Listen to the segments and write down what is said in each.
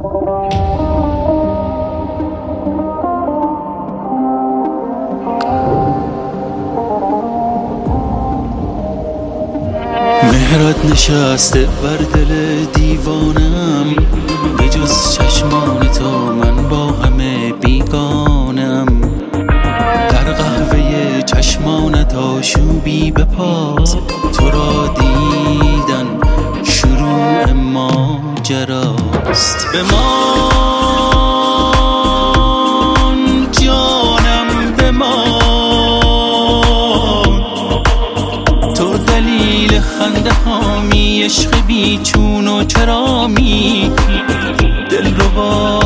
مهرت نشسته بر دل دیوانم، به جز چشمان تو من با همه بیگانم. در قهوه چشمانت آشوبی بپاس، تو را دیدن شروع ماجراست. بمان جانم بمان، تو دلیل خنده هامی، عشق بیچون و چرامی دلربا.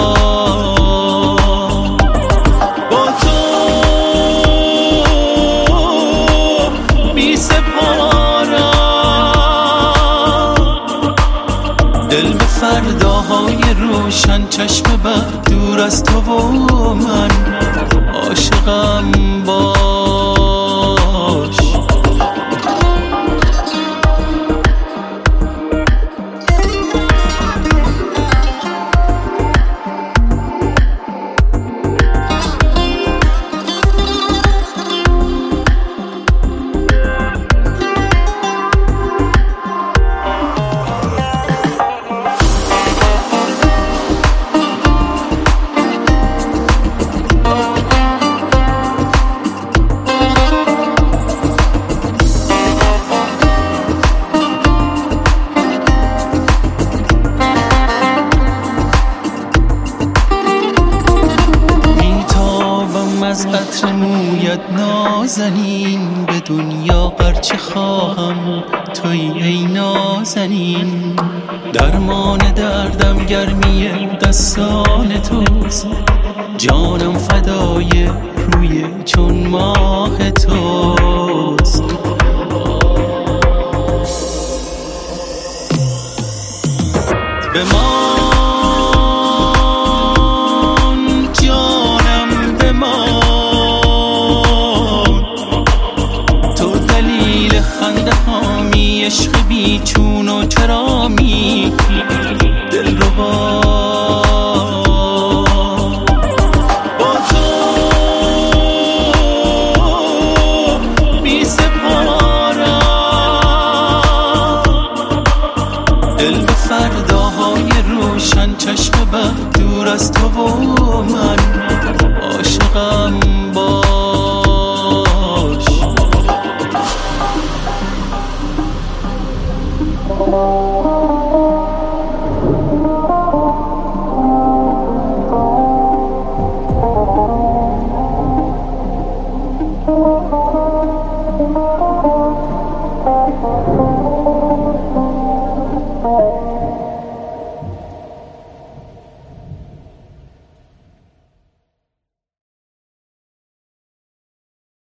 با تو بی سپارم، دل به فرداهای روشن، چشم بد دور از تو و من عاشقم باش. از عطر مویت نازنین، به دنیا قرچه خواهم توی ای نازنین. درمان دردم گرمی دستان توست، جانم فدای روی چون ماه توست. عشق بیچون و چرامی دلربا. با تو بی سپارم، دل به فرداهای روشن، چشم بد دور از تو و من عاشقم باش. Oh